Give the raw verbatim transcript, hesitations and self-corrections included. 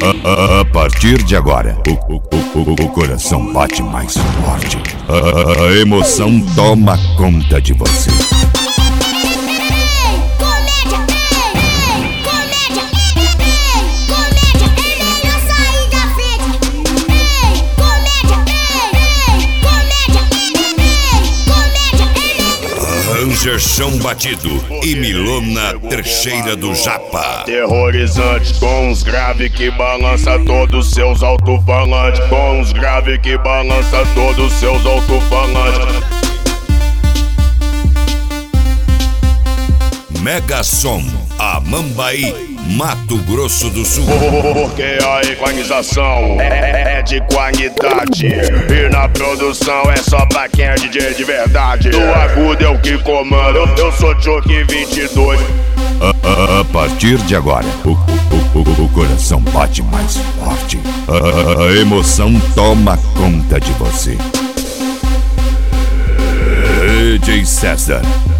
A, a partir de agora, o, o, o, o coração bate mais forte. A, a emoção toma conta de você. Rangerson Batido e Milona Trecheira do Japa. Terrorizante, com uns grave que balança todos os seus alto-falantes. Com uns grave que balança todos os seus alto-falantes. Mega Som, Amambaí, Mato Grosso do Sul. Porque a equalização é, é de qualidade e na produção é só pra quem é D J de verdade. No agudo é o que comanda, eu, eu sou Choque vinte e dois. A, a, a partir de agora, o, o, o, o coração bate mais forte. A, a emoção toma conta de você. D J César.